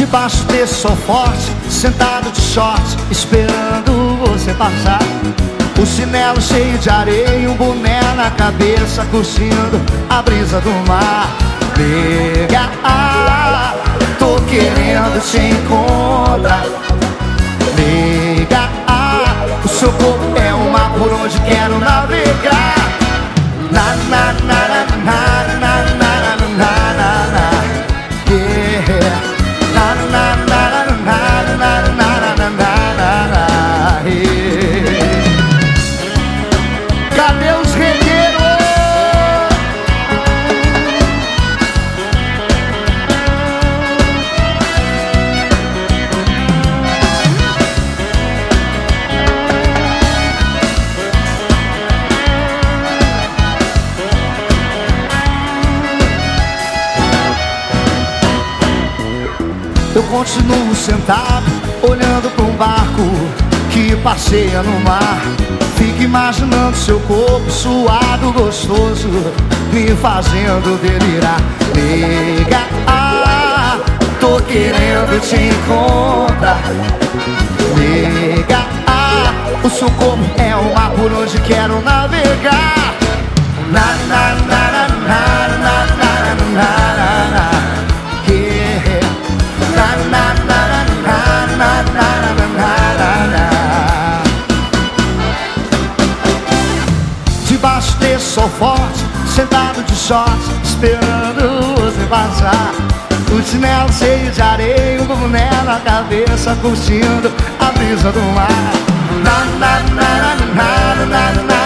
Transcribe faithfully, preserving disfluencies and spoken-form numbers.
Debaixo desse sol forte, sentado de short, esperando você passar. O chinelo cheio de areia e um boné na cabeça, curtindo a brisa do mar. Nega, ah, tô querendo te encontrar. Nega, ah, o seu corpo é um mar por onde quero navegar. Na, na, na, na, na, na, na, na, na, na, na. Yeah. Na, na, na, na, na, na, na, na, na, na. Yeah. Cadê os regueiros? Eu continuo sentado, olhando para um barco que passeia no mar. Fico imaginando seu corpo suado, gostoso, me fazendo delirar. Nega, ah, tô querendo te encontrar. Nega, ah, o seu corpo é o mar por onde quero navegar. Na, na, na, na, na, na, na, na, na, na. Debaixo desse sol forte, sentado de short, esperando você passar. O chinelo cheio de areia, um boné na cabeça, curtindo a brisa do mar. Na, na, na, na, na, na, na.